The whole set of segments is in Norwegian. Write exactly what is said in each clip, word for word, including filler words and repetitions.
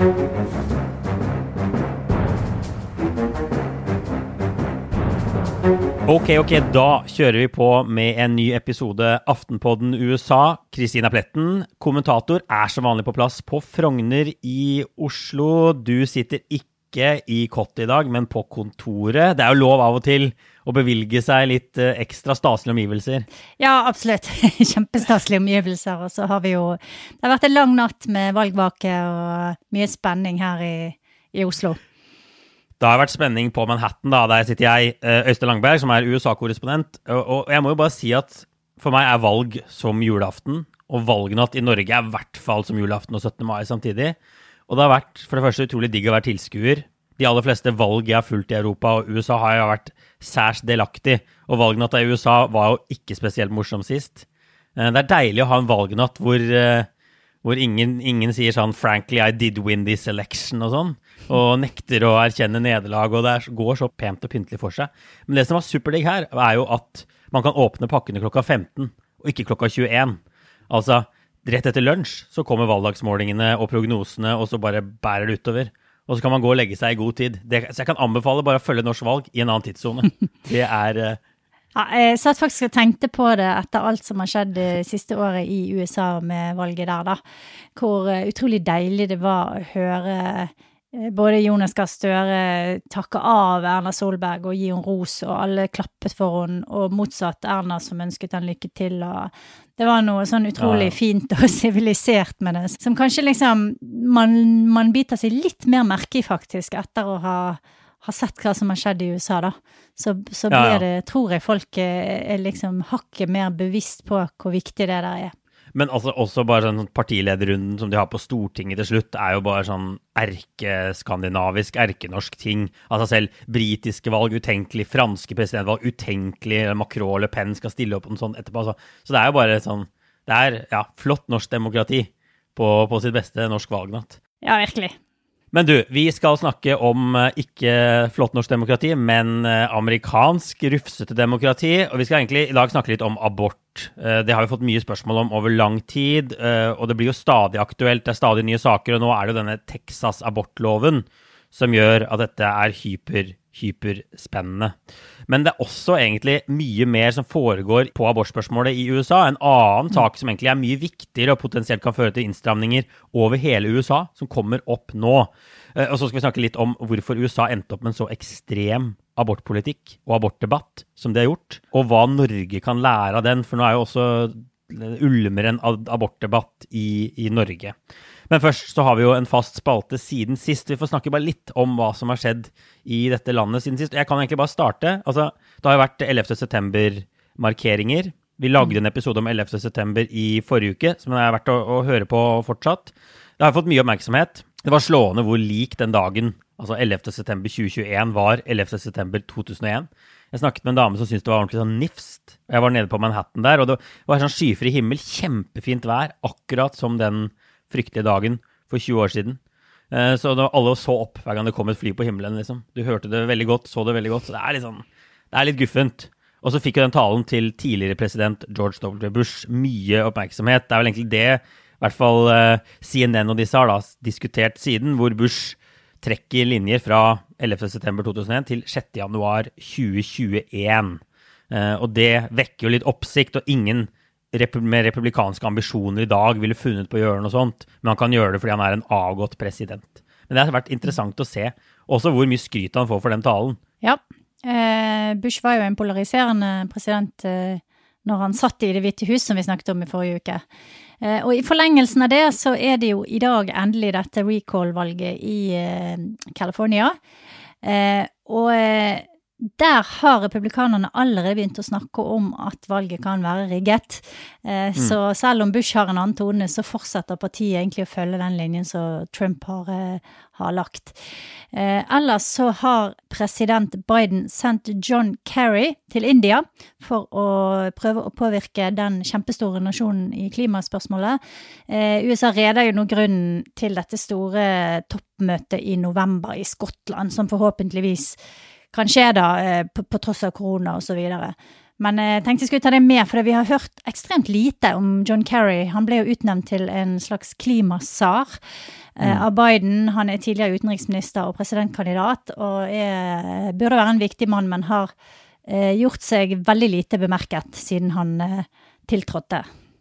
Ok, ok, da kjører vi på med en ny episode Aftenpodden U S A. Kristina Pletten, kommentator, er som vanlig på plass på Frogner i Oslo. Du sitter ikke i kott i dag, men på kontoret. Det er jo lov av og til å bevilge seg litt ekstra staselige omgivelser. Ja, absolutt. Kjempestaselige omgivelser. Og så har vi jo, det har vært en lang natt med valgvake og mye spenning her i, i Oslo. Det har vært spenning på Manhattan da, der sitter jeg, Øystein Langberg, som er U S A-korrespondent, og jeg må jo bare si at for meg er valg som julaften, og valgnatt i Norge er i hvert fall som julaften og syttende mai samtidig, og det har vært for det første utrolig digg å være tilskuer. De aller fleste valg jeg har fulgt i Europa og U S A har jeg vært særs delaktig, og valgnatta i U S A var jo ikke spesielt morsom sist. Det er deilig å ha en valgnatt hvor... hvor ingen, ingen sier sånn, frankly, I did win this election og sånn, og nekter å erkjenne nederlag, og det går så pent og pyntelig for seg. Men det som var superdigg her, er jo at man kan åpne pakkene klokka femten, og ikke klokka tjueen. Altså, rett etter lunsj så kommer valgdagsmålingene og prognosene, og så bare bærer det utover. Og så kan man gå og legge seg i god tid. Det, så jeg kan anbefale bare å følge norsk valg i en annen tidszone. Det er... Ja, jeg satt faktisk og tenkte på det etter alt som har skjedd det siste året i U S A med valget der da, hvor utrolig deilig det var å høre både Jonas Gahr Støre takke av Erna Solberg og gi henne ros, og alle klappet for henne, og motsatt Erna som ønsket han lykke til, og det var noe sånn utrolig ja. Fint og sivilisert med det, som kanskje liksom man, man biter seg litt mer merke i faktisk etter å ha har sett hva som har skjedd i U S A da, så, så blir det, tror jeg folk er liksom hakket mer bevisst på hvor viktig det der er. Men altså, også bare sånn partilederrunden som de har på Stortinget til slutt, er jo bare sånn erkeskandinavisk, erkenorsk ting. Altså selv britiske valg, utenkelig, franske presidentvalg, utenkelig, Macron og Le Pen skal stille opp og sånn etterpå. Altså. Så det er jo bare sånn, det er ja, flott norsk demokrati på, på sitt beste norsk valgnatt. Ja, virkelig. Men du, vi skal snakke om ikke flott norsk demokrati, men amerikansk rufsete demokrati, og vi skal egentlig i dag snakke litt om abort. Det har vi fått mye spørsmål om over lang tid, og det blir jo stadig aktuelt, det er stadig nye saker, og nå er det jo denne Texas-abortloven som gjør at dette er hyper, hyperspennende. Men det er også egentlig mye mer som foregår på abortspørsmålet i U S A. En annen sak som egentlig er mye viktigere og potensielt kan føre til innstramninger over hele U S A, som kommer opp nå. Og så skal vi snakke litt om hvorfor U S A endte opp med en så ekstrem abortpolitikk og abortdebatt som det har gjort, og hva Norge kan lære av den, for nå er jo også ulmer en abortdebatt i, i Norge. Men først så har vi jo en fast spalte siden sist. Vi får snakke bare litt om hva som har skjedd i dette landet siden sist. Jeg kan egentlig bare starte. Altså, det har jo vært ellevte september-markeringer. Vi lagde en episode om ellevte september i forrige uke, som er verdt å, å høre på fortsatt. Det har fått mye oppmerksomhet. Det var slående hvor lik den dagen, altså ellevte september tjue tjueen, var ellevte september to tusen og en. Jeg snakket med en dame som syntes det var ordentlig sånn nifst. Jeg var nede på Manhattan der, og det var sånn skyfri himmel, kjempefint vær, akkurat som den fryktelige dagen for tjue år siden. Så da alle så opp hver gang det kom et fly på himmelen, liksom. Du hørte det veldig godt, så det veldig godt, så det er litt sånn, det er litt guffent. Og så fikk jo den talen til tidligere president George W. Bush mye oppmerksomhet. Det er vel egentlig det, i hvert fall C N N og disse har da diskutert siden, hvor Bush trekker linjer fra ellevte september to tusen og en til sjette januar tjue tjueen. Og det vekker jo litt oppsikt, og ingen med republikanske ambisjoner i dag ville funnet på å gjøre noe sånt, men han kan gjøre det fordi han er en avgått president. Men det har vært interessant å se også hvor mye skryt han får for den talen. Ja, eh, Bush var jo en polariserende president eh, når han satt i Det hvite hus, som vi snakket om i forrige uke. Eh, og i forlengelsen av det så er det jo i dag endelig dette recall-valget i eh, California. Eh, og eh, der har republikanerne allerede begynt å snakke om at valget kan være rigget. Eh, mm. Så selv om Bush har en annen tone, så fortsetter partiet egentlig å følge den linjen som Trump har, eh, har lagt. Eh, ellers så har president Biden sendt John Kerry til India for å prøve å påvirke den kjempestore nasjonen i klimaspørsmålet. Eh, U S A reder jo nå grunnen til dette store toppmøtet i november i Skottland, som forhåpentligvis kan skje da, eh, på, på tross av korona og så videre. Men jeg tenkte jeg skulle ta det med, for vi har hørt ekstremt lite om John Kerry. Han ble jo utnevnt til en slags klimasar, mm. av Biden. Han er tidligere utenriksminister og presidentkandidat, og er, burde være en viktig mann, men har eh, gjort seg veldig lite bemerket siden han eh, tiltrådte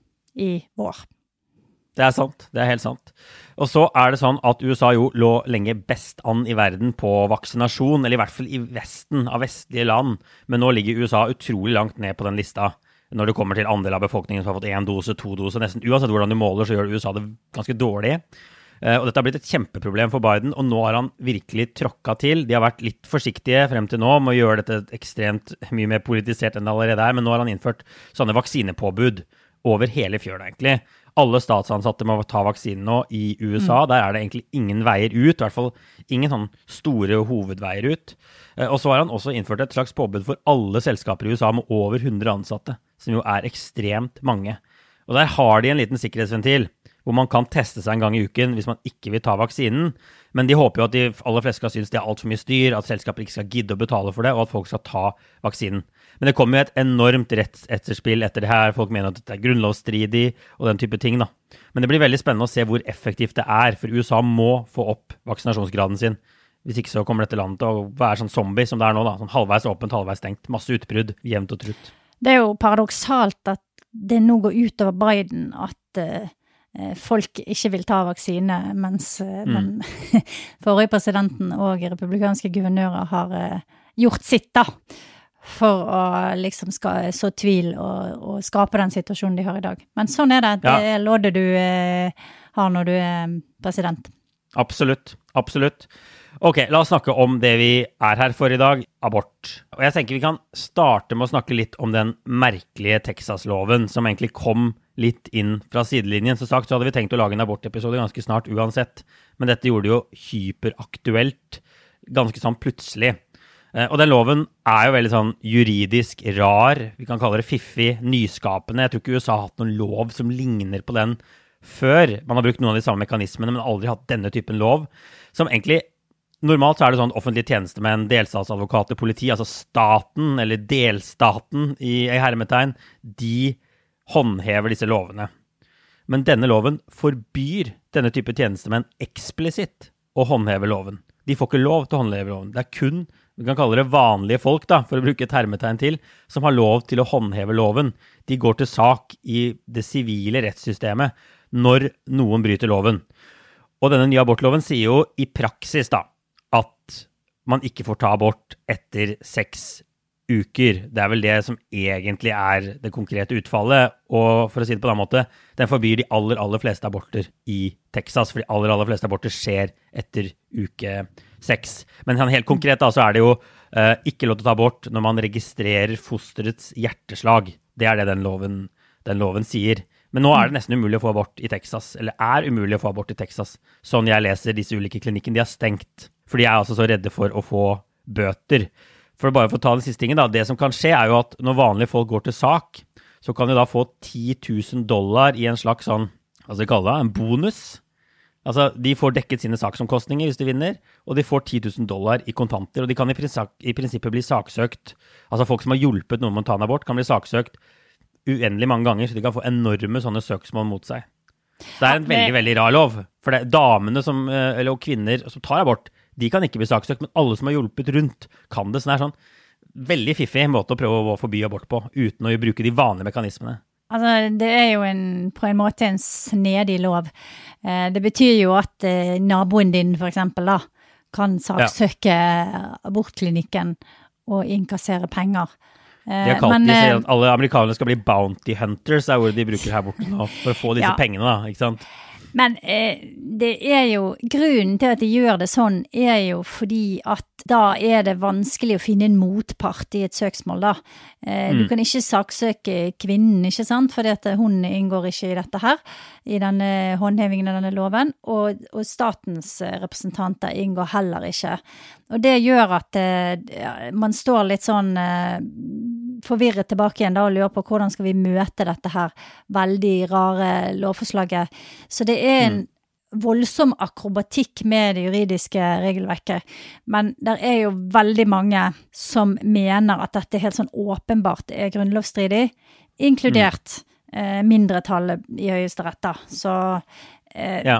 i vår. Det er sant, det er helt sant. Og så er det sånn at U S A jo lå lenge best an i verden på vaksinasjon, eller i hvert fall i vesten av vestlige land, men nå ligger U S A utrolig langt ned på den lista når det kommer til andel av befolkningen som har fått en dose, to dose, nesten uansett hvordan du måler, så gjør U S A det ganske dårlig. Og dette har blitt et kjempeproblem for Biden, og nå har han virkelig tråkket til. De har vært litt forsiktige frem til nå med å gjøre dette ekstremt mye mer politisert enn det allerede er, men nå har han innført sånne vaksinepåbud over hele fjøla, egentlig. Alle statsansatte må ta vaksinen nå i U S A. Mm. Der er det egentlig ingen veier ut, i hvert fall ingen sånn store hovedveier ut. Og så har han også innført et slags påbud for alle selskaper i U S A med over hundre ansatte, som jo er ekstremt mange. Og der har de en liten sikkerhetsventil, hvor man kan teste seg en gang i uken hvis man ikke vil ta vaksinen. Men de håper jo at de aller fleste skal synes det er alt for mye styr, at selskaper ikke skal gidde å betale for det, og at folk skal ta vaksinen. Men det kommer jo et enormt rettsetterspill etter det her. Folk mener at dette er grunnlovsstridig og den type ting da. Men det blir veldig spennende å se hvor effektivt det er, for U S A må få opp vaksinasjonsgraden sin. Hvis ikke så kommer dette landet til å være sånn zombie som det er nå da. Sånn halvveis åpent, halvveis stengt. Masse utbrudd, jevnt og trutt. Det er jo paradoksalt at det nå går ut over Biden at uh, folk ikke vil ta vaksine, mens uh, mm. den forrige presidenten og republikanske guvernører har uh, gjort sitt da, for å liksom skal så tvil og, og skape den situasjonen de har i dag. Men sånn er det, det ja. er lådet du uh, har når du er president. Absolutt, absolutt. Ok, la oss snakke om det vi er her for i dag, abort. Og jeg tenker vi kan starte med å snakke litt om den merkelige Texas-loven, som egentlig kom litt inn fra sidelinjen. Så sagt så hadde vi tenkt å lage en abortepisode ganske snart uansett, men dette gjorde det jo hyperaktuelt, ganske sånn plutselig. Og den loven er jo veldig sånn juridisk rar, vi kan kalle det fiffig, nyskapende. Jeg tror ikke U S A har hatt noen lov som ligner på den før. Man har brukt noen av de samme mekanismene, men aldri hatt denne typen lov, som egentlig normalt så er det sånn offentlige tjenestemenn, delstatsadvokater, politi, altså staten eller delstaten i hermetegn, de håndhever disse lovene. Men denne loven forbyr denne type tjenestemenn eksplisitt å håndheve loven. De får ikke lov til å håndheve loven. Det er kun, vi kan kalle det vanlige folk da, for å bruke et hermetegn til, som har lov til å håndheve loven. De går til sak i det sivile rettssystemet når noen bryter loven. Og denne nye abortloven sier jo i praksis da, at man ikke får ta abort etter seks uker. Det er vel det som egentlig er det konkrete utfallet, og for å si det på den måte, den forbyr de aller, aller fleste aborter i Texas, for de aller, aller fleste aborter skjer etter uke seks. Men helt konkret da, så er det jo eh, ikke lov til å ta abort når man registrerer fosterets hjerteslag. Det er det den loven, den loven sier. Men nå er det nesten umulig å få abort i Texas, eller er umulig å få abort i Texas. Sånn jeg leser disse ulike klinikkene, de har stengt. For de er altså så redde for å få bøter. For bare for å ta den siste tingen da, det som kan skje er jo at når vanlige folk går til sak, så kan de da få ti tusen dollar i en slags sånn, hva skal vi kalle det, en bonus. Altså, de får dekket sine saksomkostninger hvis de vinner, og de får ti tusen dollar i kontanter, og de kan i, prinsipp, i prinsippet bli saksøkt. Altså folk som har hjulpet noen med å ta en abort, kan bli saksøkt uendelig mange ganger, så de kan få enorme sånne søksmål mot seg. Så det er en veldig, veldig rar lov. For det er damene som, eller og kvinner som tar abort, de kan ikke bli saksøkt, men alle som har hjulpet rundt kan det. Så det er sånn veldig fiffig måte å prøve å forby abort på, uten å bruke de vanlige mekanismene. Altså, det er jo en, på en måte en snedig lov. Eh, det betyr jo at eh, naboen din, for eksempel, da, kan saksøke ja. abortklinikken og inkassere penger. De har kalt men, de sier at alle amerikanere skal bli bounty hunters, er ordet de bruker her borte nå, for å få disse ja. pengene da, ikke sant? Men eh, det er jo, grunnen til at de gjør det sånn, er jo fordi at da er det vanskelig å finne en motpart i et søksmål da. Eh, mm. Du kan ikke saksøke kvinnen, ikke sant? Fordi at hun inngår ikke i dette her, i denne håndhevingen av denne loven, og, og statens representanter inngår heller ikke. Og det gjør at eh, man står litt sånn eh, forvirret tilbake igjen da, og lurer på hvordan skal vi møte dette her veldig rare lovforslaget. Så det er en mm. voldsom akrobatikk med det juridiske regelverket, men der er jo veldig mange som mener at dette helt sånn åpenbart er grunnlovsstridig, inkludert mm. eh, mindretallet i Høyesterett da. Så eh, ja.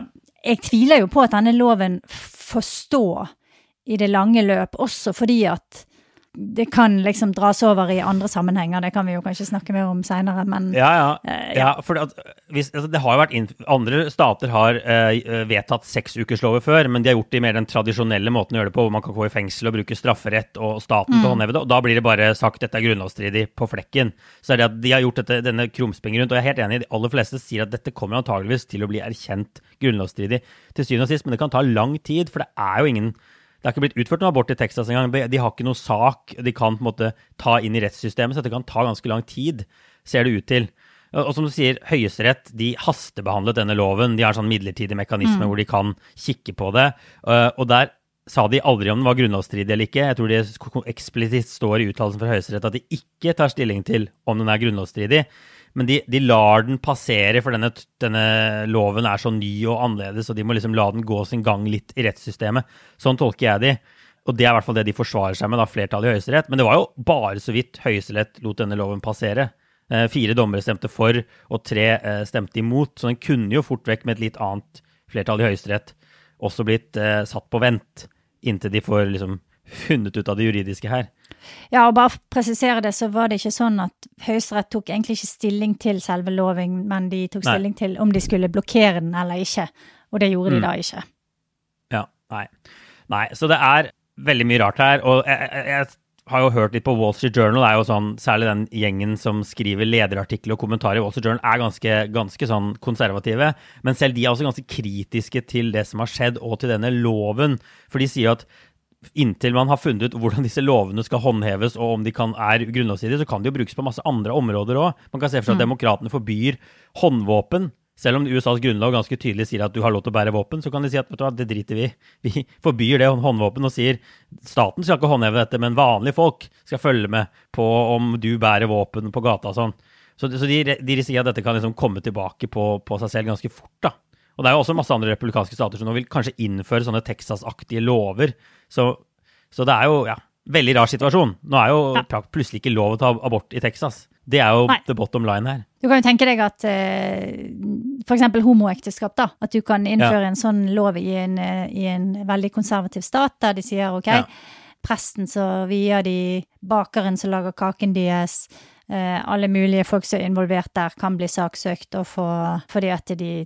jeg tviler jo på at denne loven forstår i det lange løp, også fordi at det kan liksom dras over i andre sammenhenger, det kan vi jo kanskje snakke mer om senere, men... Ja, ja, eh, ja. ja for at, hvis, altså, det har jo vært, andre stater har eh, vedtatt seks ukerslover før, men de har gjort det i mer den tradisjonelle måten å gjøre det på, hvor man kan gå i fengsel og bruke strafferett og staten mm. til å håndheve det, og da blir det bare sagt dette er grunnlovsstridig på flekken. Så er det at de har gjort dette, denne krumspring rundt, og jeg er helt enig, de aller fleste sier at dette kommer antageligvis til å bli erkjent grunnlovsstridig til syvende og sist, men det kan ta lang tid, for det er jo ingen... Det har ikke blitt utført noe abort i Texas en gang. De har ikke noe sak de kan på en måte ta inn i rettssystemet, så det kan ta ganske lang tid, ser det ut til. Og som du sier, Høyesterett, de hastebehandlet denne loven. De har en sånn midlertidig mekanisme mm. hvor de kan kikke på det. Og der sa de aldri om den var grunnlovsstridig eller ikke. Jeg tror det eksplisitt står i uttalelsen fra Høyesterett at de ikke tar stilling til om den er grunnlovsstridig. Men de, de lar den passere, for denne, denne loven er så ny og annerledes, og de må liksom la den gå sin gang litt i rettssystemet. Sånn tolker jeg de. Og det er i hvert fall det de forsvarer seg med, da, flertallet i Høyesterett. Men det var jo bare så vidt Høyesterett lot denne loven passere. Eh, fire dommere stemte for, og tre eh, stemte imot. Så den kunne jo fort vekk med et litt annet flertall i Høyesterett også blitt eh, satt på vent, inntil de får liksom funnet ut av det juridiske her. Ja, og bare for å presisere det, så var det ikke sånn at Høyesterett tok egentlig ikke stilling til selve loven, men de tok stilling nei. Til om de skulle blokkere den eller ikke, og det gjorde mm. de da ikke. Ja, nei. Nei, så det er veldig mye rart her, og jeg, jeg, jeg har jo hørt litt på Wall Street Journal, er jo sånn, særlig den gjengen som skriver lederartikler og kommentarer i Wall Street Journal, er ganske, ganske sånn konservative, men selv de er også ganske kritiske til det som har skjedd, og til denne loven, for de sier at inntil man har funnet ut hvordan disse lovene skal håndheves, og om de kan, er grunnlovsstridige, så kan de jo brukes på masse andre områder også. Man kan se for seg at mm. demokratene forbyr håndvåpen, selv om U S A's grunnlov ganske tydelig sier at du har lov til å bære våpen, så kan de si at vet du hva, det driter vi. Vi forbyr det håndvåpen og sier staten skal ikke håndheve dette, men vanlige folk skal følge med på om du bærer våpen på gata og sånn. Så, så de, de sier at dette kan liksom komme tilbake på, på seg selv ganske fort da. Og det er jo også masse andre republikanske stater som nå vil kanskje innføre sånne Texas-aktige lover. Så, så det er jo, ja, veldig rar situasjon. Nå er jo ja. plutselig ikke lov å ta abort i Texas. Det er jo Nei. The bottom line her. Du kan jo tenke deg at eh, for eksempel homoekteskap da, at du kan innføre ja. En sånn lov i en, i en veldig konservativ stat, der de sier, ok, ja. Presten så vier de, bakeren som lager kaken deres, eh, alle mulige folk som er involvert der kan bli saksøkt, og for, fordi at de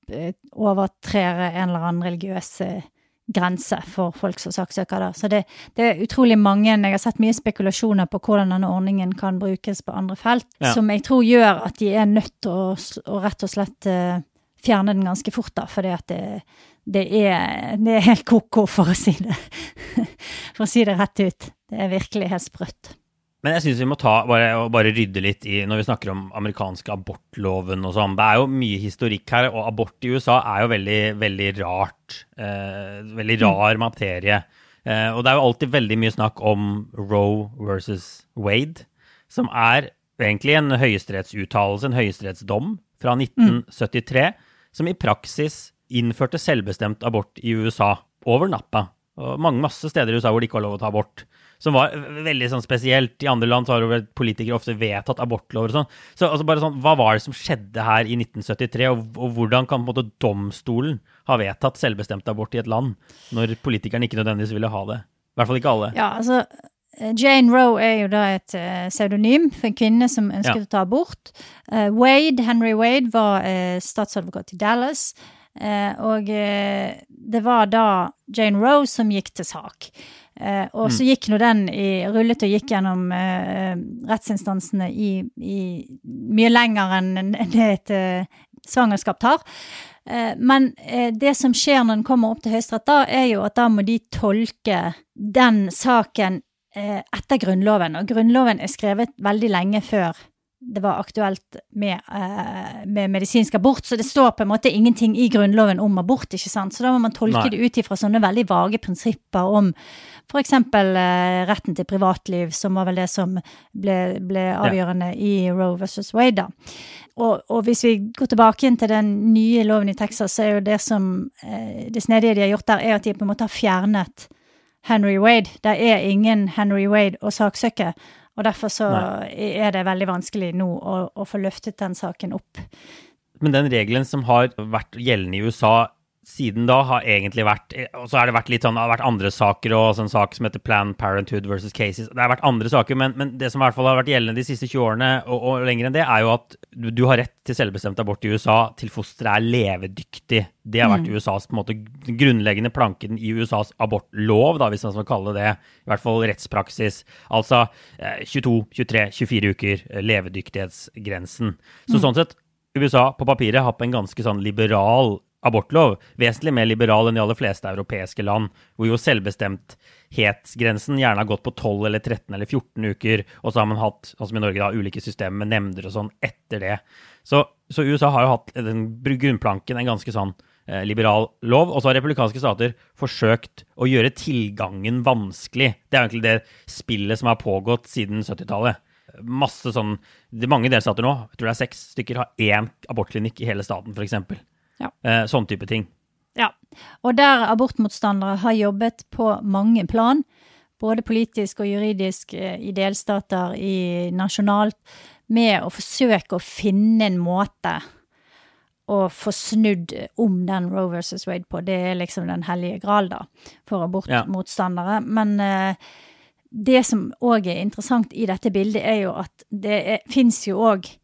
overtrer en eller annen religiøs grense for folk som saksøker der. Så det, det er utrolig mange, jeg har sett mye spekulasjoner på hvordan denne ordningen kan brukes på andre felt, ja. Som jeg tror gjør at de er nødt til å, å rett og slett uh, fjerne den ganske fort da, fordi at det, det, er, det er helt koko for å si det. For å si det rett ut. Det er virkelig helt sprøtt. Men jeg synes vi må ta, bare, bare rydde litt i, når vi snakker om amerikanske abortloven og sånn. Det er jo mye historikk her, og abort i U S A er jo veldig, veldig rart. Eh, veldig rar materie. Eh, og det er jo alltid veldig mye snakk om Roe versus Wade, som er egentlig en høyesterettsuttalelse, en høyesterettsdom fra nitten syttitre, mm. som i praksis innførte selvbestemt abort i U S A over natta. Og mange masse steder i U S A hvor det ikke var lov å ta abort. Som var veldig sånn spesielt. I andre land så har jo politikere ofte vedtatt abortlover og sånn. Så altså bare sånn, hva var det som skjedde her i nitten syttitre, og, og hvordan kan på en måte domstolen ha vedtatt selvbestemt abort i et land, når politikerne ikke nødvendigvis ville ha det? I hvert fall ikke alle. Ja, altså, Jane Roe er jo da et uh, pseudonym for en kvinne som ønsket ja. Å ta abort. Uh, Wade, Henry Wade, var uh, statsadvokat i Dallas, uh, og uh, det var da Jane Roe som gikk til sak. Uh, og mm. så gikk nå den i, rullet og gikk gjennom uh, rettsinstansene i, i mye lenger enn det et uh, svangerskap tar. Uh, men uh, det som skjer når den kommer opp til Høyesterett da, er jo at da må de tolke den saken uh, etter grunnloven. Og grunnloven er skrevet veldig lenge før det var aktuelt med, uh, med medisinsk abort, så det står på en måte ingenting i grunnloven om abort, ikke sant? Så da må man tolke Nei. Det ut ifra sånne veldig vage prinsipper om for eksempel uh, retten til privatliv, som var vel det som ble, ble avgjørende ja. I Roe versus Wade da. Og, og hvis vi går tilbake inn til den nye loven i Texas, så er jo det som, uh, det snedige de har gjort der, er at de på en måte har fjernet Henry Wade. Det er ingen Henry Wade å saksøke, og derfor så Nei. Er det veldig vanskelig nå å, å få løftet den saken opp. Men den regelen som har vært gjeldende i U S A siden da har egentlig vært, og så har det vært litt sånn, det har vært andre saker, og sånn sak som heter Planned Parenthood versus Cases. Det har vært andre saker, men, men det som i hvert fall har vært gjeldende de siste tjue årene, og, og lenger enn det, er jo at du, du har rett til selvbestemt abort i U S A til fosteret er levedyktig. Det har vært mm. U S A's på en måte grunnleggende planken i U S A's abortlov, da, hvis man skal kalle det, i hvert fall rettspraksis. Altså eh, tjueto, tjuetre, tjuefire uker, levedyktighetsgrensen. Så mm. sånn sett, U S A på papiret har på en ganske sånn liberal abortlov, vesentlig mer liberal enn de aller fleste europeiske land, hvor jo selvbestemthetsgrensen gjerne har gått på tolv eller tretten eller fjorten uker, og så har man hatt, sånn som i Norge da, ulike systemer med nemnder og sånn etter det. Så, så U S A har jo hatt den grunnplanken, en ganske sånn eh, liberal lov, og så har republikanske stater forsøkt å gjøre tilgangen vanskelig. Det er egentlig det spillet som har pågått siden syttitallet. Masse sånn, det er mange delstater nå, jeg tror det er seks stykker, har én abortklinikk i hele staten, for eksempel. Ja. Eh, sånn type ting. Ja, og der abortmotstandere har jobbet på mange plan, både politisk og juridisk i delstater, i nasjonalt, med å forsøke å finne en måte å få snudd om den Roe versus Wade på. Det er liksom den hellige gral da, for abortmotstandere. Ja. Men eh, det som også er interessant i dette bildet er jo at det er, finnes jo også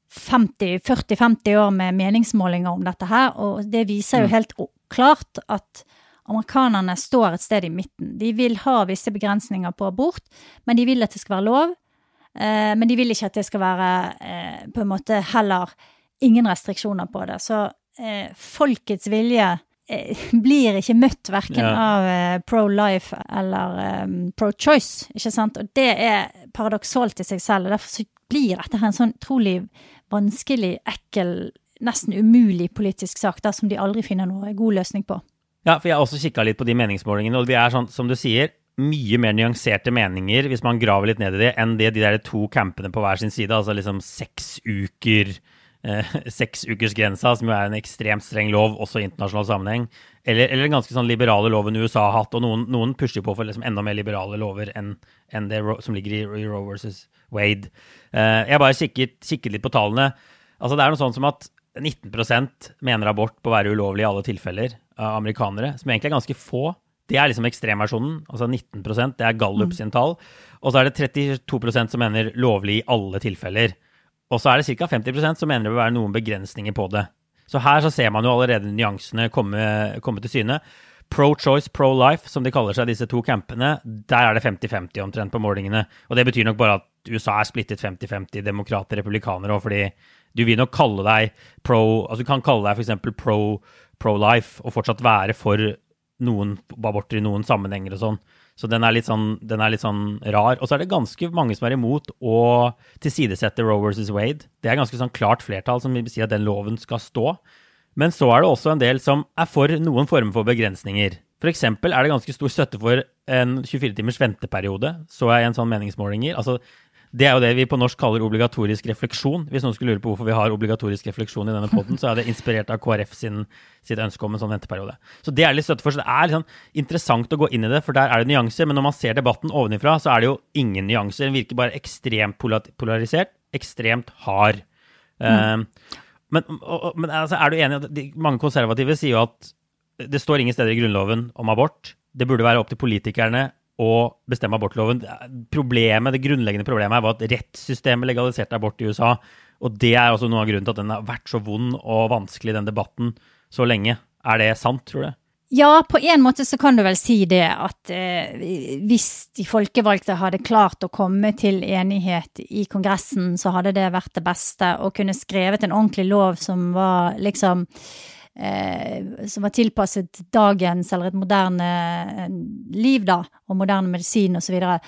femti, førti, femti år med meningsmålinger om dette her, og det viser jo helt klart at amerikanerne står et sted i midten. De vil ha visse begrensninger på abort, men de vil at det skal være lov, eh, men de vil ikke at det skal være eh, på en måte heller ingen restriksjoner på det. Så eh, folkets vilje eh, blir ikke møtt hverken ja. av eh, pro-life eller eh, pro-choice, ikke sant? Og det er paradoksalt i seg selv, og derfor så blir dette her en sånn trolig vanskelig, ekkel, nesten umulig politisk sak, da, som de aldri finner noen god løsning på. Ja, for jeg har også kikket litt på de meningsmålingene, og de er sånn, som du sier, mye mer nyanserte meninger, hvis man graver litt ned i det, enn det de der to campene på hver sin side, altså liksom seks uker, eh, seks ukers grensa, som jo er en ekstremt streng lov, også i internasjonal sammenheng, eller, eller en ganske sånn liberale loven U S A har hatt, og noen, noen pusher på for liksom enda mer liberale lover enn, enn det som ligger i, i Roe versus Wade. Uh, jeg bare kikket, kikket litt på tallene. Altså det er noe sånn som at nitten prosent mener abort på å være ulovlig i alle tilfeller av amerikanere, som egentlig er ganske få. Det er liksom ekstremversjonen, altså nitten prosent, det er Gallup sin tall. Og så er det trettito prosent som mener lovlig i alle tilfeller. Og så er det ca. femti prosent som mener det vil være noen begrensninger på det. Så her så ser man jo allerede nyansene komme, komme til syne. Pro-choice, pro-life, som de kaller seg, disse to campene, der er det femti femti omtrent på målingene. Og det betyr nok bare at U S A er splittet femti femti, demokrater, republikanere, og fordi du vil nok kalle deg pro, altså du kan kalle deg for eksempel pro, pro-life, og fortsatt være for noen aborter i noen sammenhenger og sånn. Så den er litt sånn, den er litt sånn rar. Og så er det ganske mange som er imot å tilsidesette Roe versus Wade. Det er ganske sånn klart flertall som vil si at den loven skal stå. Men så er det også en del som er for noen former for begrensninger. For eksempel er det ganske stor støtte for en tjuefire timers venteperiode, så er en sånn meningsmålinger. Altså, det er jo det vi på norsk kaller obligatorisk refleksjon. Hvis noen skulle lure på hvorfor vi har obligatorisk refleksjon i denne podden, så er det inspirert av K R F sin, sitt ønske om en sånn venteperiode. Så det er litt støtte for, så det er liksom interessant å gå inn i det, for der er det nyanser, men når man ser debatten ovenifra, så er det jo ingen nyanser. Den virker bare ekstremt polarisert, ekstremt hard. Mm. Um, Men, og, men altså, er du enig at de, mange konservative sier jo at det står ingen steder i grunnloven om abort. Det burde være opp til politikerne å bestemme abortloven. Problemet, det grunnleggende problemet er var at rettssystemet legaliserte abort i U S A, og det er også noe av grunnen til at den har vært så vond og vanskelig, den debatten, så lenge. Er det sant, tror du? Ja, på en måte så kan du vel si det at eh, hvis de folkevalgte hadde klart å komme til enighet i kongressen, så hadde det vært det beste, å kunne skrevet en ordentlig lov som var liksom eh, som var tilpasset dagens eller et moderne liv da, og moderne medisin og så videre.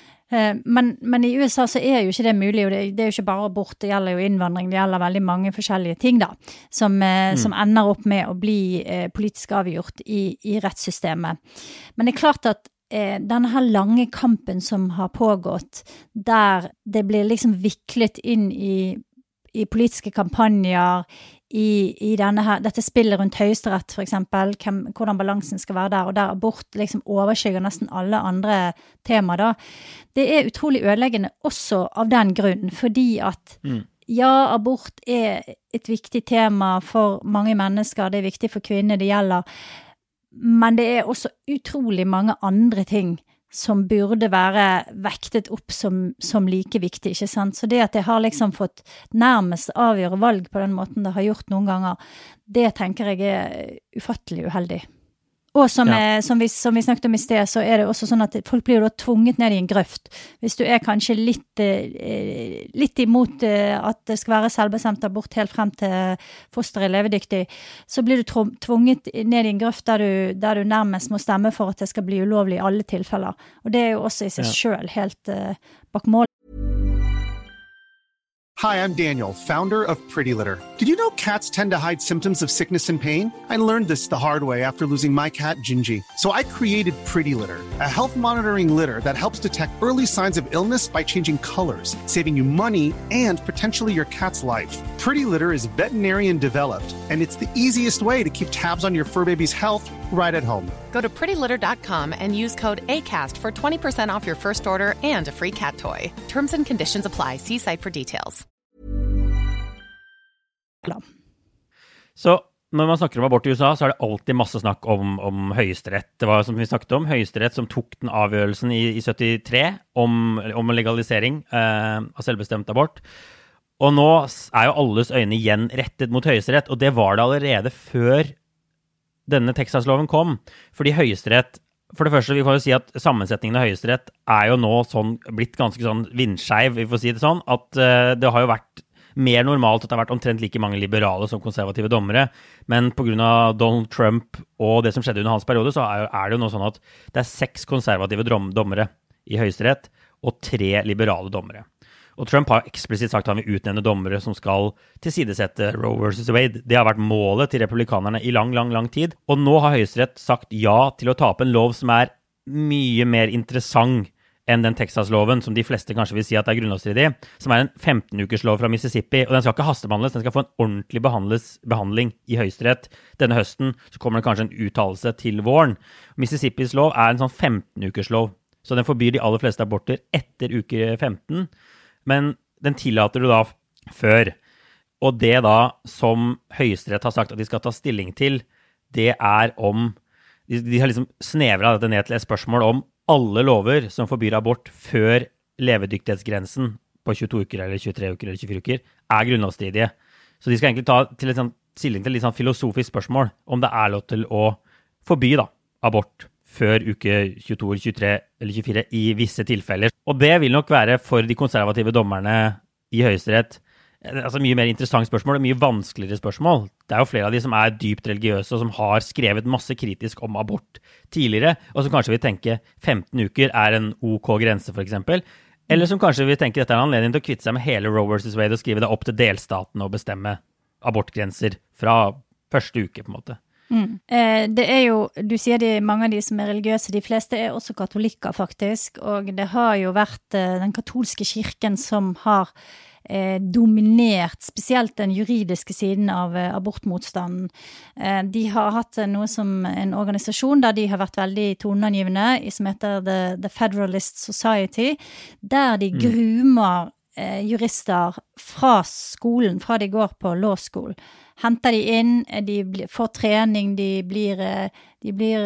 Men, men i U S A så er jo ikke det mulig, og det, det er jo ikke bare abort, det gjelder jo innvandring, det gjelder veldig mange forskjellige ting da, som, mm. som ender opp med å bli eh, politisk avgjort i, i rettssystemet. Men det er klart at eh, denne her lange kampen som har pågått, der det blir liksom viklet inn i, i politiske kampanjer, I, i denne her, dette spillet rundt høyesterett for eksempel, hvem, hvordan balansen skal være der, og der abort liksom overskygger nesten alle andre temaer da. Det er utrolig ødeleggende også av den grunn, fordi at mm. ja, abort er et viktig tema for mange mennesker, det er viktig for kvinner det gjelder, men det er også utrolig mange andre ting som burde være vektet opp som, som like viktig, ikke sant? Så det at jeg har liksom fått nærmest avgjøre valg på den måten det har gjort noen ganger, det tenker jeg er ufattelig uheldig. Og som, ja. er, som, vi, som vi snakket om i sted, så er det også sånn at folk blir da tvunget ned i en grøft. Hvis du er kanskje litt, eh, litt imot eh, at det skal være selvbestemt abort helt frem til fosteret er levedyktig, så blir du tvunget ned i en grøft der du, der du nærmest må stemme for at det skal bli ulovlig i alle tilfeller. Og det er jo også i seg ja. Selv helt eh, bak mål. Hi, I'm Daniel, founder of Pretty Litter. Did you know cats tend to hide symptoms of sickness and pain? I learned this the hard way after losing my cat, Gingy. So I created Pretty Litter, a health monitoring litter that helps detect early signs of illness by changing colors, saving you money and potentially your cat's life. Pretty Litter is veterinarian developed, and it's the easiest way to keep tabs on your fur baby's health right at home. Go to pretty litter dot com and use code ACAST for twenty percent off your first order and a free cat toy. Terms and conditions apply. See site for details. Så når man snakker om abort i U S A, så er det alltid masse snakk om, om høyesterett. Det var som vi snakket om, høyesterett som tok den avgjørelsen i, i syttitre om, om legalisering eh, av selvbestemt abort. Og nå er jo alles øyne igjen rettet mot høyesterett, og det var det allerede før denne Texas-loven kom. Fordi høyesterett, for det første, vi får jo si at sammensetningen av høyesterett er jo nå sånn, blitt ganske sånn vindskeiv, vi får si det sånn, at eh, det har jo vært mer normalt at det har vært omtrent like mange liberale som konservative dommere, men på grunn av Donald Trump og det som skjedde under hans periode, så er, er det jo nå sånn at det er seks konservative dommere i høyesterett og tre liberale dommere. Og Trump har eksplisitt sagt at han vil utnevne dommere som skal tilsidesette Roe versus Wade. Det har vært målet til republikanerne i lang, lang, lang tid. Og nå har høyesterett sagt ja til å ta opp en lov som er mye mer interessant enn den Texas-loven, som de fleste kanskje vil si at er grunnlovsstridig, som er en femten-ukerslov fra Mississippi, og den skal ikke hastebehandles, den skal få en ordentlig behandling i høyesterett. Denne høsten så kommer det kanskje en uttalelse til våren. Mississippis lov er en sånn femten-ukerslov, så den forbyr de aller fleste aborter etter uke femten, men den tillater du da før. Og det da som høyesterett har sagt at de skal ta stilling til, det er om, de, de har liksom snevret dette ned til et spørsmål om alle lover som forbyr abort før levedyktighetsgrensen på tjueto uker eller tjuetre uker eller tjuefire uker er grunnlovsstridige. Så de skal egentlig ta til et sånt, stilling til et litt sånn filosofisk spørsmål om det er lov til å forby da, abort før uke tjueto eller tjuetre eller tjuefire i visse tilfeller. Og det vil nok være for de konservative dommerne i høyesterett altså mye mer interessant spørsmål, og mye vanskeligere spørsmål. Det er jo flere av de som er dypt religiøse, og som har skrevet masse kritisk om abort tidligere, og som kanskje vil tenke femten uker er en ok grense, for eksempel. Eller som kanskje vil tenke dette er en anledning til å kvitte seg med hele Roe versus Wade og skrive det opp til delstaten og bestemme abortgrenser fra første uke, på en måte. Mm. Eh, det er jo, du sier de, mange av de som er religiøse, de fleste er også katolikker faktisk, og det har jo vært eh, den katolske kirken som har Eh, dominert, spesielt den juridiske siden av eh, abortmotstanden. Eh, de har hatt noe som en organisasjon der de har vært veldig toneangivende, som heter The, The Federalist Society, der de mm. grumer eh, jurister fra skolen, fra de går på law school. Henter de inn, de blir, får trening, de blir, de blir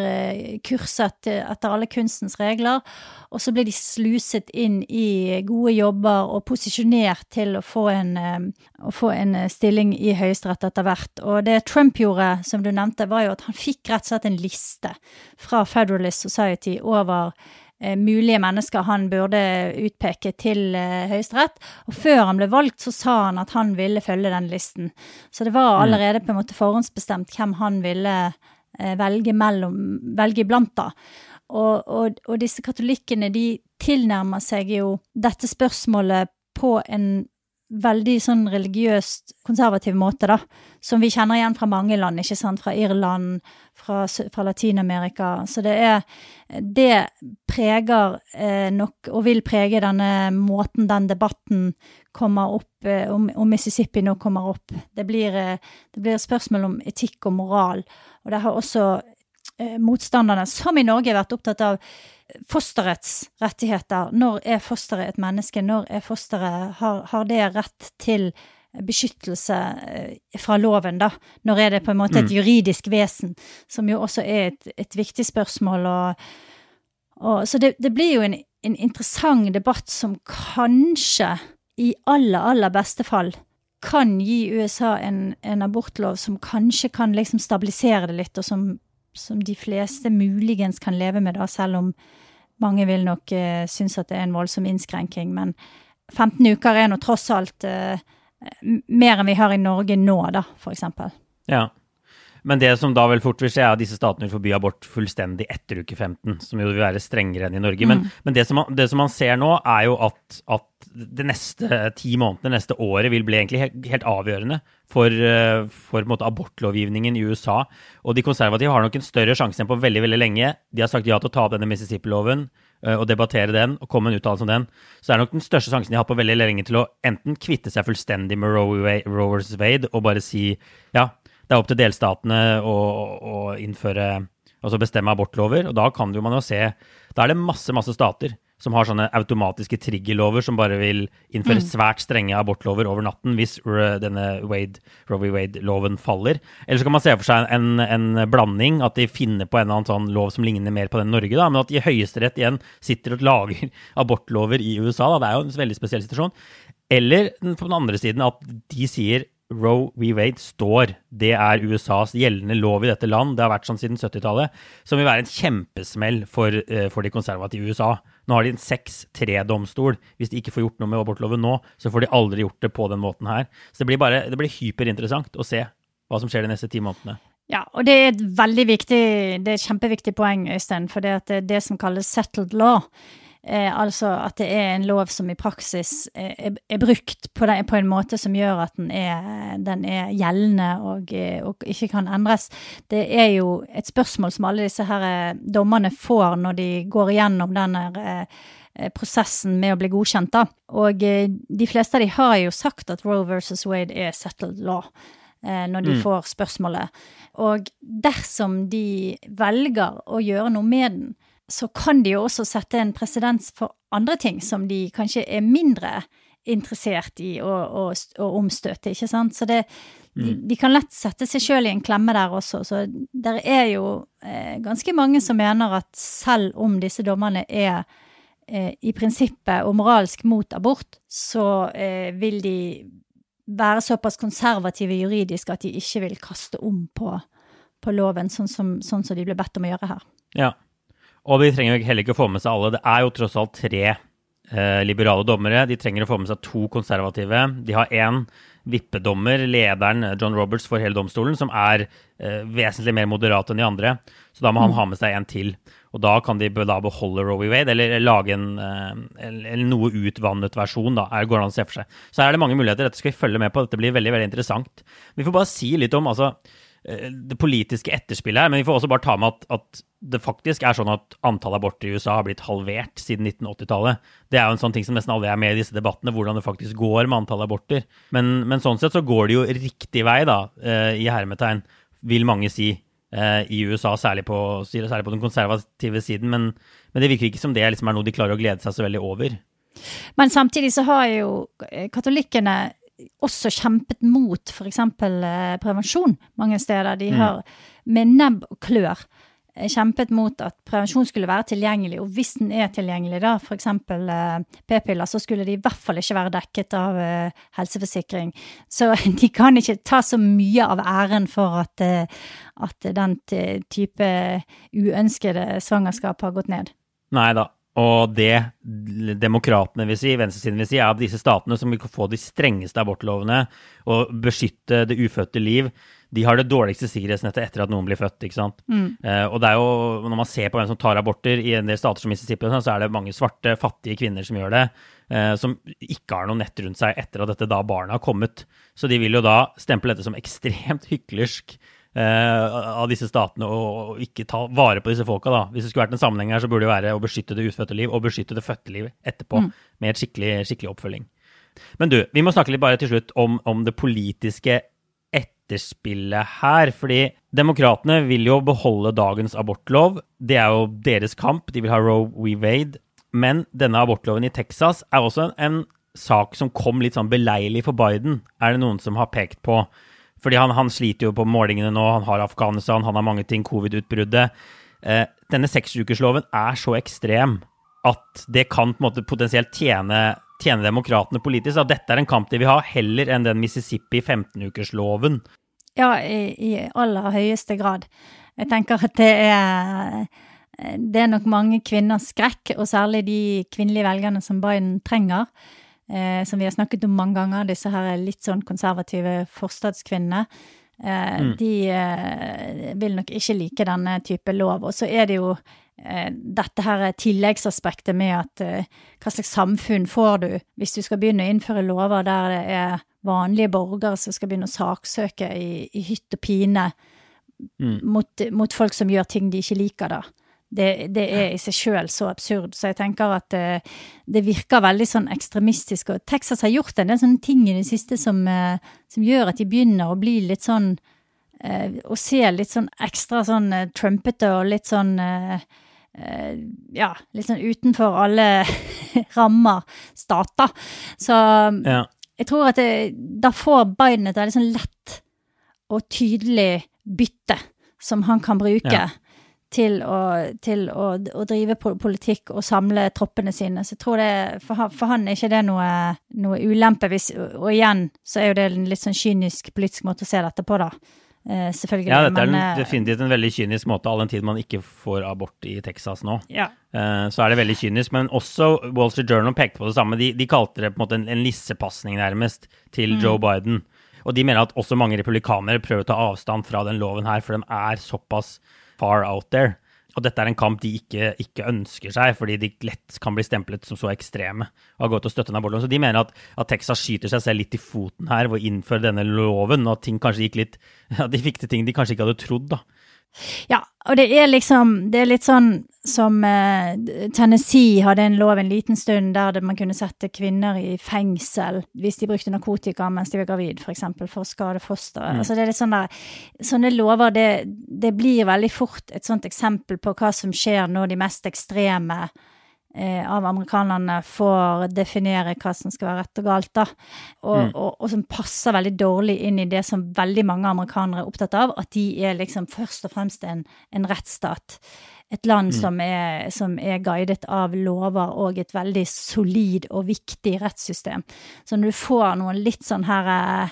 kurset etter alle kunstens regler, og så blir de sluset inn i gode jobber og posisjonert til å få en, å få en stilling i høyesterett etter hvert. Og det Trump gjorde, som du nevnte, var jo at han fikk rett og slett en liste fra Federalist Society over mulige mennesker han burde utpeke til uh, høyesterett, og før han ble valgt så sa han at han ville følge den listen. Så det var allerede på en måte forhåndsbestemt hvem han ville uh, velge mellom, velge blant da. Og, og, og disse katolikkene, de tilnærmer seg jo dette spørsmålet på en veldig sånn religiøst konservativ måte da, som vi kjenner igjen fra mange land, ikke sant, fra Irland, fra, fra Latinamerika, så det er, det preger eh, nok, og vil prege denne måten den debatten kommer opp, eh, om, om Mississippi nå kommer opp. Det blir, eh, det blir spørsmål om etikk og moral, og det har også eh, motstanderne, som i Norge har vært opptatt av fosterets rettigheter. Når er fosteret et menneske? Når er fosteret, har, har det rett til beskyttelse fra loven da? Når er det på en måte et juridisk vesen, som jo også er et, et viktig spørsmål. Og, og, så det, det blir jo en, en interessant debatt som kanskje i aller, aller beste fall kan gi U S A en, en abortlov som kanskje kan liksom stabilisere det litt, og som, som de fleste muligens kan leve med da, selv om mange vil nok uh, synes at det er en voldsom innskrenking. Men femten uker er nå tross alt uh, mer enn vi har i Norge nå da, for eksempel. Ja, men det som da vel fort vil skje er at disse statene vil forby abort fullstendig etter uke femten, som jo vil være strengere enn i Norge. Mm. Men, men det, som man, det som man ser nå er jo at, at det neste ti månedene, neste året vil bli egentlig helt, helt avgjørende for, for en måte, abortlovgivningen i U S A. Og de konservative har nok en større sjanse enn på veldig, veldig lenge. De har sagt ja til å ta opp denne Mississippi-loven og debattere den, og komme en uttalelse om den. Så det er nok den største sjansen de har på veldig lenge til å enten kvitte seg fullstendig med Roe versus Wade, og bare si, ja, det er opp til delstatene å, å innføre, altså bestemme abortlover, og da kan jo man jo se, da er det masse, masse stater som har sånne automatiske triggerlover som bare vil innføre mm. svært strenge abortlover over natten hvis denne Wade, Roe Wade-loven faller. Eller så kan man se for seg en, en blanding, at de finner på en eller annen sånn lov som ligner mer på den Norge, da, men at de i høyesterett igjen sitter og lager abortlover i U S A, da. Det er jo en veldig spesiell situasjon. Eller på den andre siden at de sier Roe v. Wade står. Det er U S A's gjeldende lov i dette land. Det har vært sånn siden syttitallet, som vil være en kjempesmell for, uh, for de konservative i U S A. Nå har de en seks tre domstol. Hvis de ikke får gjort noe med abortloven nå, så får de aldri gjort det på den måten her. Så det blir bare, det blir hyperinteressant å se hva som skjer de neste ti månedene. Ja, og det er et veldig viktig, det er et kjempeviktig poeng, Øystein, for det, at det, det som kalles settled law, Eh, altså at det er en lov som i praksis er, er brukt på, den, på en måte som gjør at den er, den er gjeldende og, og ikke kan endres. Det er jo et spørsmål som alle disse her dommerne får når de går igjennom denne eh, prosessen med å bli godkjent da. Og eh, de fleste av de har jo sagt at Roe versus Wade er settled law eh, når de mm. får spørsmålet. Og dersom de velger å gjøre noe med den, så kan de jo også sette en presedens for andre ting som de kanskje er mindre interessert i å, å, å omstøte, ikke sant? Så det, mm. de, de kan lett sette seg selv i en klemme der også. Så der er jo eh, ganske mange som mener at selv om disse dommerne er eh, i prinsippet og moralsk mot abort, så eh, vil de være såpass konservative juridisk at de ikke vil kaste om på, på loven, sånn som, sånn som de ble bedt om å gjøre her. Ja. Og de trenger jo heller ikke å få med seg alle. Det er jo tross alt tre eh, liberale dommere. De trenger å få med seg to konservative. De har en vippedommer, lederen John Roberts for hele domstolen, som er eh, vesentlig mer moderat enn de andre. Så da må han ha med seg en til. Og da kan de da beholde Roe v. Wade, eller lage en, eh, en noe utvannet versjon, da, er det går an å se for seg. Så her er det mange muligheter. Dette skal vi følge med på. Dette blir veldig, veldig interessant. Vi får bare si litt om, altså, det politiske etterspillet her, men vi får også bare ta med at, at det faktisk er sånn at antallet aborter i U S A har blitt halvert siden nitten åtti-tallet. Det er jo en sånn ting som nesten alle er med i disse debattene, hvordan det faktisk går med antallet aborter. Men, men sånn sett så går det jo riktig vei da, i hermetegn, vil mange si, i U S A, særlig på, særlig på den konservative siden, men, men det virker ikke som det liksom er noe de klarer å glede seg så veldig over. Men samtidig så har jo katolikkene også kjempet mot for eksempel eh, prevensjon mange steder. De har med nebb og klør eh, kjempet mot at prevensjon skulle være tilgjengelig, og hvis den er tilgjengelig da, for eksempel eh, p-piller, så skulle de i hvert fall ikke være dekket av eh, helseforsikring. Så de kan ikke ta så mye av æren for at, eh, at den type uønskede svangerskap har gått ned. Nei da. Og det demokratene vil si, venstresiden vil si, er at disse statene som vil få de strengeste abortlovene og beskytte det ufødte liv, de har det dårligste sikkerhetsnettet etter at noen blir født, ikke sant? Mm. Eh, og det er jo, når man ser på hvem som tar aborter i en del stater som Mississippi, så er det mange svarte, fattige kvinner som gjør det, eh, som ikke har noe nett rundt seg etter at dette da barnet har kommet. Så de vil jo da stemple dette som ekstremt hyklersk av disse statene og ikke ta vare på disse folka da. Hvis det skulle vært en sammenheng her, så burde det være å beskytte det utfødte liv og beskytte det fødte liv etterpå mm. med et skikkelig, skikkelig oppfølging. Men du, vi må snakke litt bare til slutt om, om det politiske et, etterspillet her, fordi demokratene vil jo beholde dagens abortlov. Det er jo deres kamp, de vil ha Roe v. Wade. Men denne abortloven i Texas er også en, en sak som kom litt sånn beleilig for Biden, er det noen som har pekt på. Fordi han, han sliter jo på målingene nå, han har Afghanistan, han har mange ting, covid-utbruddet. Eh, denne seksukersloven er så ekstrem at det kan på en måte potensielt tjene tjene demokratene politisk, at dette er en kamp de vil ha heller enn den Mississippi femten-ukersloven. Ja, i, i aller høyeste grad. Jeg tenker at det er, det er nok mange kvinners skrekk, og særlig de kvinnelige velgerne som Biden trenger, eh, som vi har snakket om mange ganger, disse her litt sånn konservative forstadskvinnene. Eh, mm. De eh, vil nok ikke like denne type lov, og så er det jo dette her tilleggsaspektet med at uh, hva slags samfunn får du hvis du skal begynne å innføre lover der det er vanlige borgere som skal begynne å saksøke i, i hytt og pine mm. mot, mot folk som gjør ting de ikke liker da. Det, det er i seg selv så absurd, så jeg tenker at uh, det virker veldig sånn ekstremistisk, og Texas har gjort en del sånne ting i det siste som, uh, som gjør at de begynner å bli litt sånn uh, å se litt sånn ekstra sånn uh, trumpete og litt sånn uh, Uh, ja, litt sånn utenfor alle rammer stater. Så ja. Jeg tror at det, da får Biden et veldig sånn lett og tydelig bytte som han kan bruke ja. til, å, til å, å drive politikk og samle troppene sine. Så jeg tror det, for han, for han er ikke det noe, noe ulempe. Hvis, og igjen så er jo det en litt sånn kynisk politisk måte å se dette på da. Uh, selvfølgelig. Ja, dette men, er en, definitivt en veldig kynisk måte, all den tid man ikke får abort i Texas nå. Ja. Uh, så er det veldig kynisk, men også Wall Street Journal pekte på det samme. De, de kalte det på en måte en, en lissepassning nærmest til mm. Joe Biden. Og de mener at også mange republikanere prøver å ta avstand fra den loven her, for den er såpass far out there. Og dette er en kamp de ikke, ikke ønsker seg, fordi de lett kan bli stemplet som så ekstreme og har gått og støttet en abortlov. Så de mener at, at Texas skyter seg selv litt i foten her ved å innføre denne loven, og at ting kanskje gikk litt, ja, de fikk til ting de kanskje ikke hadde trodd da. Ja, og det er liksom, det er litt sånn som eh, Tennessee hadde en lov en liten stund der man kunne sette kvinner i fengsel hvis de brukte narkotika mens de var gravid, for eksempel, for å skade foster. Mm. Altså det er litt sånn der, sånne lover, det, det blir veldig fort et sånt eksempel på hva som skjer når de mest ekstreme eh, av amerikanerne får definere hva som skal være rett og galt da, og, mm. og, og som passer veldig dårlig inn i det som veldig mange amerikanere er opptatt av, at de er liksom først og fremst en, en rettsstat. Et land mm. som, er, som er guidet av lover og et veldig solid og viktig rettssystem. Så når du får noen litt sånn her eh,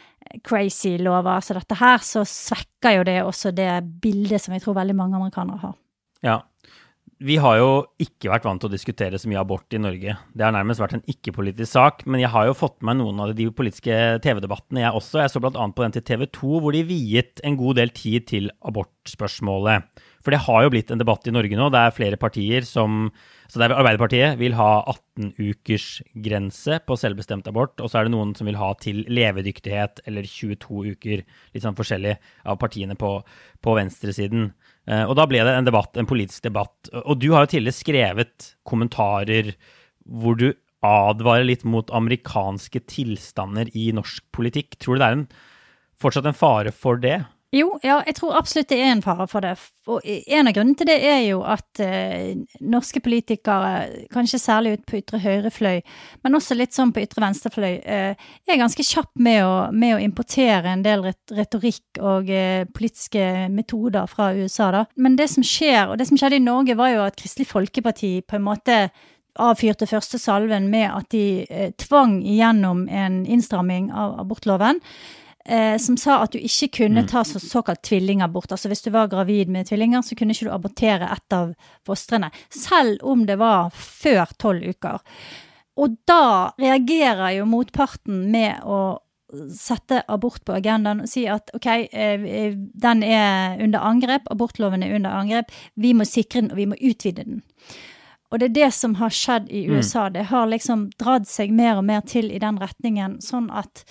crazy lover, så dette her, så svekker jo det også det bildet som jeg tror veldig mange amerikanere har. Ja. Vi har jo ikke vært vant til å diskutere så mye abort i Norge. Det har nærmest vært en ikke-politisk sak, men jeg har jo fått med noen av de politiske T V-debattene jeg også. Jeg så blant annet på den til T V to, hvor de viet en god del tid til abortspørsmålet. For det har jo blitt en debatt i Norge nå. Det er flere partier som, så det er Arbeiderpartiet vil ha atten ukers grense på selvbestemt abort, og så er det noen som vil ha til levedyktighet eller tjueto uker, litt sånn forskjellig av partiene på, på venstresiden. Og da ble det en debatt, en politisk debatt. Og du har jo tidligere skrevet kommentarer hvor du advarer litt mot amerikanske tilstander i norsk politikk. Tror du det er en, fortsatt en fare for det? Jo, ja, jeg tror absolutt det er en fare for det. Og en av grunnene til det er jo at eh, norske politikere, kanskje særlig ut på ytre høyrefløy, men også litt sånn på ytre venstrefløy, eh, er ganske kjapp med å, med å importere en del retorikk og eh, politiske metoder fra U S A da. Men det som skjer, og det som skjedde i Norge var jo at Kristelig Folkeparti på en måte avfyrte første salven med at de eh, tvang igjennom en innstramming av abortloven, Eh, som sa at du ikke kunne ta så, såkalt tvillingabort. Altså hvis du var gravid med tvillinger, så kunne ikke du abortere et av fostrene, selv om det var før tolv uker. Og da reagerer jo motparten med å sette abort på agendaen og si at ok, eh, den er under angrep, abortloven er under angrep, vi må sikre den og vi må utvide den. Og det er det som har skjedd i U S A. Det har liksom dratt seg mer og mer til i den retningen, sånn at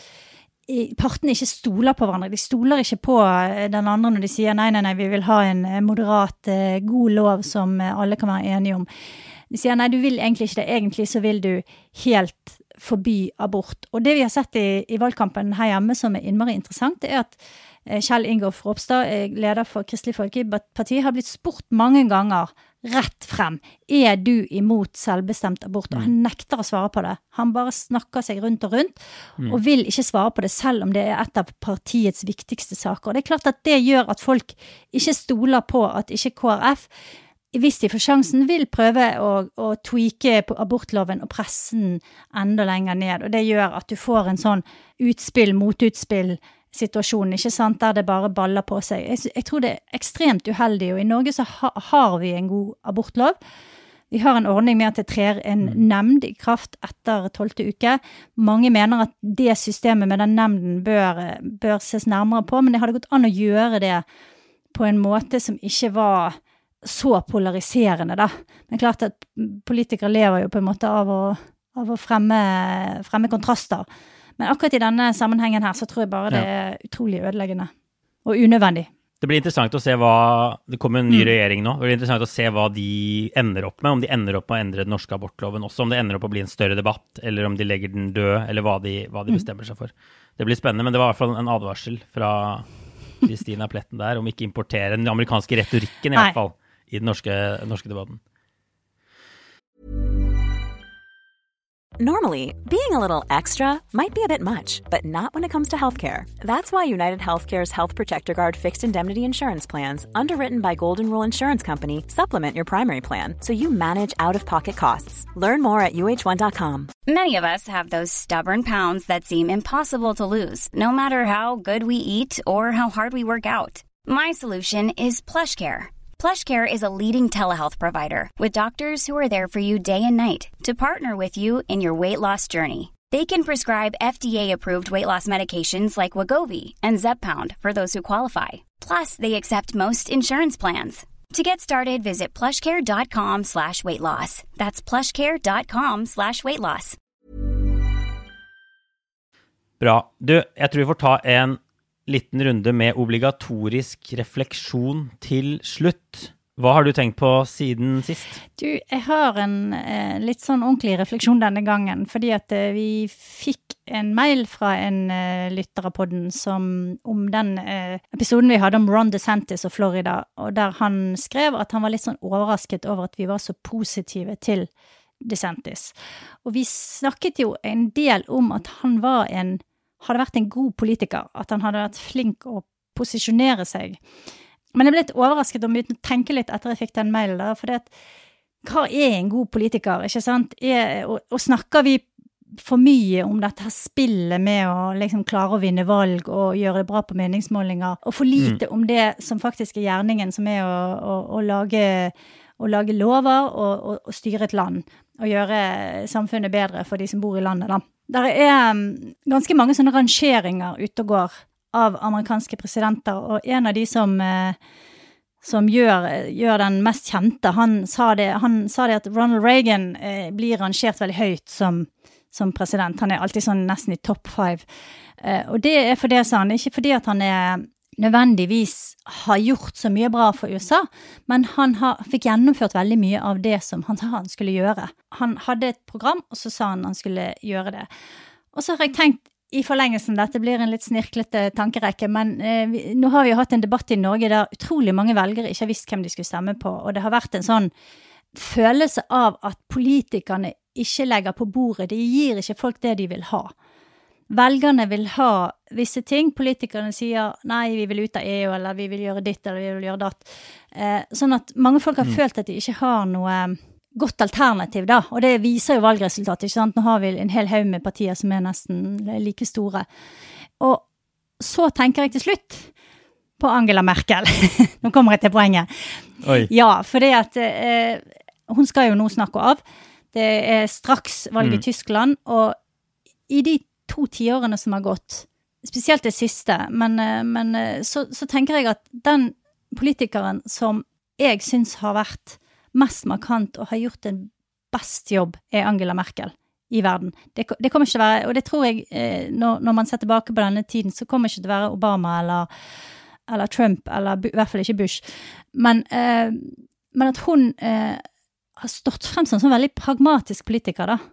partene ikke stoler på hverandre. De stoler ikke på den andre når de sier nei, nei, nei, vi vil ha en moderat, god lov som alle kan være enige om. De sier nei, du vil egentlig ikke det. Egentlig så vil du helt forby abort. Og det vi har sett i, i valgkampen her hjemme som er innmari interessant, det er at Kjell Ingolf Ropstad, leder for Kristelig Folkeparti, har blitt spurt mange ganger rett frem. Er du imot selvbestemt abort? Og han nekter å svare på det. Han bare snakker seg rundt og rundt, mm. og vil ikke svare på det selv om det er et av partiets viktigste saker. Og det er klart at det gjør at folk ikke stoler på at ikke K R F, hvis de får sjansen, vil prøve å, å tweake på abortloven og presse den enda lenger ned. Og det gjør at du får en sånn utspill, motutspill, situasjon, ikke sant, der det bare baller på seg. Jeg, jeg tror det er ekstremt uheldig, og i Norge så ha, har vi en god abortlov. Vi har en ordning med at det trer en nemnd i kraft etter tolvte uke. Mange mener at det systemet med den nemnden bør, bør ses nærmere på, men det hadde gått an å gjøre det på en måte som ikke var så polariserende da. Men klart at politikere lever jo på en måte av å, av å fremme, fremme kontraster. Men akkurat i denne sammenhengen her, så tror jeg bare det er utrolig ødeleggende og unødvendig. Det blir interessant å se hva, det kommer en ny mm. regjering nå, det blir interessant å se hva de ender opp med, om de ender opp med å endre den norske abortloven også, om det ender opp med å bli en større debatt, eller om de legger den død, eller hva de, hva de bestemmer seg for. Det blir spennende, men det var i hvert fall en advarsel fra Kristina Pletten der, om ikke importere den amerikanske retorikken i hvert fall, i den norske, norske debatten. Normally, being a little extra might be a bit much, but not when it comes to healthcare. That's why United Healthcare's Health Protector Guard fixed indemnity insurance plans, underwritten by Golden Rule Insurance Company, supplement your primary plan so you manage out-of-pocket costs. Learn more at U H one dot com. Many of us have those stubborn pounds that seem impossible to lose, no matter how good we eat or how hard we work out. My solution is PlushCare. PlushCare is a leading telehealth provider with doctors who are there for you day and night to partner with you in your weight loss journey. They can prescribe F D A-approved weight loss medications like Wegovy and Zepbound for those who qualify. Plus, they accept most insurance plans. To get started, visit plushcare.com slash weight loss. That's plushcare.com slash weight loss. Bra. Du, jeg tror vi får ta en liten runde med obligatorisk refleksjon til slutt. Hva har du tenkt på siden sist? Du, jeg har en eh, litt sånn ordentlig refleksjon denne gangen, fordi at eh, vi fikk en mail fra en eh, lytter av podden som, om den eh, episoden vi hadde om Ron DeSantis og Florida, og der han skrev at han var litt sånn overrasket over at vi var så positive til DeSantis. Og vi snakket jo en del om at han var en hadde vært en god politiker, at han hadde vært flink å posisjonere seg. Men jeg ble litt overrasket om uten å tenke litt etter jeg fikk den mailen der, for det at, hva er en god politiker, ikke sant? Er, og, og snakker vi for mye om dette her spillet med å liksom klare å vinne valg og gjøre det bra på meningsmålinger, og for lite mm. om det som faktisk er gjerningen, som er å, å, å, lage, å lage lover og, og, og styre et land, og gjøre samfunnet bedre for de som bor i landet da. Der er ganske mange sånne rangeringer ute og går av amerikanske presidenter, og en av de som, som gjør, gjør den mest kjente, han sa det, han sa det at Ronald Reagan blir rangert veldig høyt som, som president. Han er alltid sånn nesten i top five. Og det er for det, sa han, ikke fordi at han er nødvendigvis har gjort så mye bra for U S A, men han har, fikk gjennomført veldig mye av det som han sa han skulle gjøre. Han hadde et program, og så sa han han skulle gjøre det. Og så har jeg tenkt i forlengelsen, dette blir en litt snirklete tankerekke, men eh, vi, nå har vi jo hatt en debatt i Norge der utrolig mange velgere ikke har visst hvem de skulle stemme på, og det har vært en sånn følelse av at politikerne ikke legger på bordet, de gir ikke folk det de vil ha. Velgerne vil ha visse ting, politikerne sier nei, vi vil ut av E U, eller vi vil gjøre ditt, eller vi vil gjøre datt. Eh, sånn at mange folk har mm. følt at de ikke har noe godt alternativ da, og det viser jo valgresultatet, ikke sant? Nå har vi en hel haug med partier som er nesten like store. Og så tenker jeg til slutt på Angela Merkel. Nå kommer jeg til poenget. Oi. Ja, for det at eh, hun skal jo nå snakke av. Det er straks valg i mm. Tyskland, og i de to tiårene som har gått, spesielt det siste, men, men så, så tenker jeg at den politikeren som jeg synes har vært mest markant og har gjort en best jobb er Angela Merkel i verden. Det, det kommer ikke til å være, og det tror jeg, når, når man ser tilbake på denne tiden, så kommer ikke til å være Obama eller, eller Trump, eller i hvert fall ikke Bush. Men, eh, men at hun eh, har stått frem som en sånn veldig pragmatisk politiker da,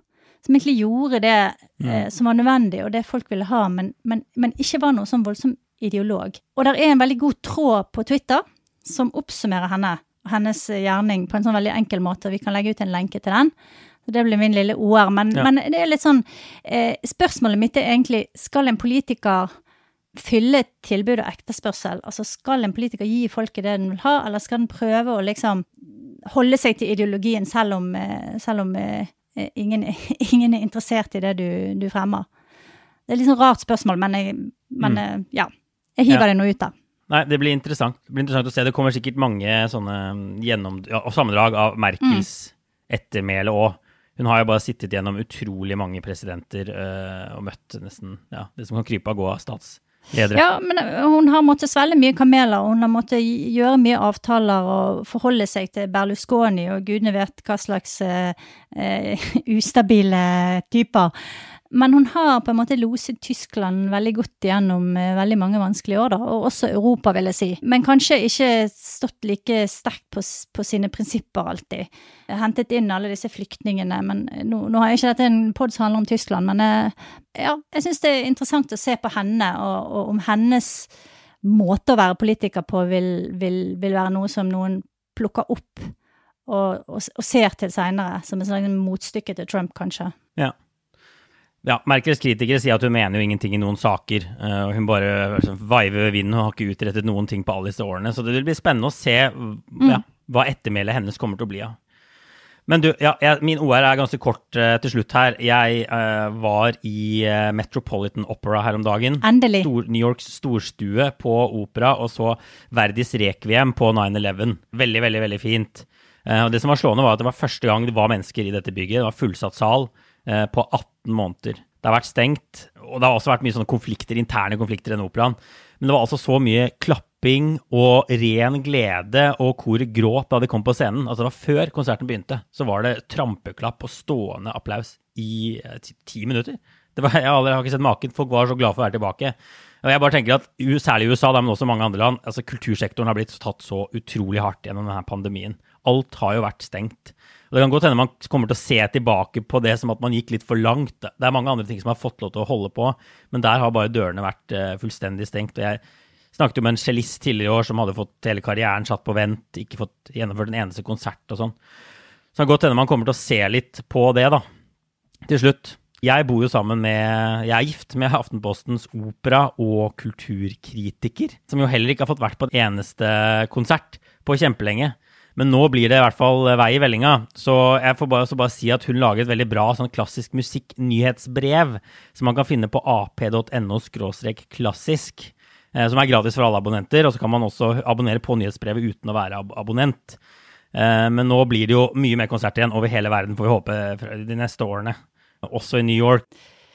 som egentlig gjorde det eh, som var nødvendig, og det folk ville ha, men, men, men ikke var noe sånn voldsom ideolog. Og der er en veldig god tråd på Twitter som oppsummerer henne, hennes gjerning på en sånn veldig enkel måte. Vi kan legge ut en lenke til den. Så det blir min lille O R, men, ja. men det er litt sånn, eh, spørsmålet mitt er egentlig, skal en politiker fylle tilbud og etterspørsel? Altså skal en politiker gi folket det den vil ha, eller skal den prøve å liksom holde seg til ideologien selv om, eh, selv om eh, ingen, ingen er interessert i det du, du fremmer? Det er litt sånn rart spørsmål, men, jeg, men mm. eh, ja. Jeg hiver ja. det nå ut da. Nei, det blir interessant. Det blir interessant å se. Det kommer sikkert mange sånne gjennom, ja, sammendrag av Merkels mm. ettermæle også. Hun har jo bare sittet gjennom utrolig mange presidenter øh, og møtt nesten, ja, det som kan krype og gå av statsledere. Ja, men hun har måttet svelge mye kameler, og hun har måttet gjøre mye avtaler og forholde seg til Berlusconi, og gudene vet hva slags øh, øh, ustabile typer. Men hun har på en måte loset Tyskland veldig godt gjennom eh, veldig mange vanskelige år da, og også Europa vil jeg si. Men kanskje ikke stått like sterkt på, på sine prinsipper alltid. Jeg har hentet inn alle disse flyktningene, men nå, nå har jeg ikke dette en podd som handler om Tyskland, men eh, ja, jeg synes det er interessant å se på henne, og, og om hennes måte å være politiker på vil, vil, vil være noe som noen plukker opp og, og, og ser til senere, som en slags motstykke til Trump kanskje. Ja. Ja, Merkels kritikere sier at hun mener jo ingenting i noen saker, og hun bare altså, veiver ved vinden og har ikke utrettet noen ting på alle disse årene, så det vil bli spennende å se mm. ja, hva ettermælet hennes kommer til å bli av. Men du, ja, jeg, min O R er ganske kort uh, til slutt her. Jeg uh, var i uh, Metropolitan Opera her om dagen. Endelig. Stor, New Yorks storstue på opera, og så Verdis Requiem på nine eleven. Veldig, veldig, veldig fint. Uh, og det som var slående var at det var første gang det var mennesker i dette bygget. Det var fullsatt sal. På atten måneder. Det har vært stengt, og det har også vært mye sånne konflikter, interne konflikter i denne operaen. Men det var altså så mye klapping og ren glede, og koret gråt da de kom på scenen. Altså det var før konserten begynte, så var det trampeklapp og stående applaus i ti minutter. Det var, jeg har ikke sett maken, folk var så glad for å være tilbake. Og jeg bare tenker at, særlig i U S A, men også mange andre land, altså kultursektoren har blitt tatt så utrolig hardt gjennom denne pandemien. Alt har jo vært stengt. Og det kan godt hende man kommer til å se tilbake på det som at man gikk litt for langt. Det er mange andre ting som har fått lov til å holde på, men der har bare dørene vært uh, fullstendig stengt. Og jeg snakket jo med en cellist tidligere i år som hadde fått hele karrieren satt på vent, ikke fått gjennomført en eneste konsert og sånn. Så det kan godt hende man kommer til å se litt på det da. Til slutt, jeg bor jo sammen med, jeg er gift med Aftenpostens opera- og kulturkritiker, som jo heller ikke har fått vært på en eneste konsert på kjempelenge. Men nå blir det i hvert fall vei i vellinga, så jeg får bare, bare si at hun lager et veldig bra sånn klassisk musikk-nyhetsbrev som man kan finne på ap.no skråstrek klassisk, eh, som er gratis for alle abonnenter, og så kan man også abonnere på nyhetsbrevet uten å være ab- abonnent. Eh, men nå blir det jo mye mer konsert igjen over hele verden, får vi håpe, de neste årene, også i New York.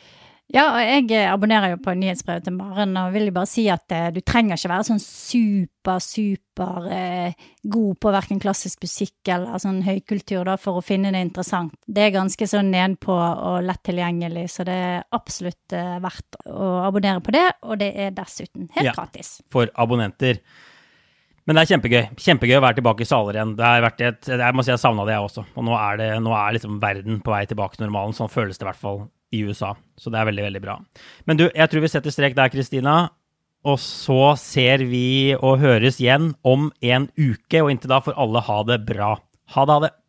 Ja, og jeg abonnerer jo på nyhetsbrevet til Maren, og vil jo bare si at eh, du trenger ikke være sånn super, super eh, god på hverken klassisk musikk eller sånn høykultur da, for å finne det interessant. Det er ganske sånn nedpå og lett tilgjengelig, så det er absolutt eh, verdt å abonnere på det, og det er dessuten helt ja, gratis. For abonnenter. Men det er kjempegøy. Kjempegøy å være tilbake i saler igjen. Det har vært et, jeg må si jeg savnet det jeg også, og nå er, det, nå er liksom verden på vei tilbake til normalen, sånn føles det i hvert fall i U S A, så det er veldig, veldig bra. Men du, jeg tror vi setter strek der, Kristina, og så ser vi og høres igjen om en uke, og inntil da får alle ha det bra. Ha det, ha det!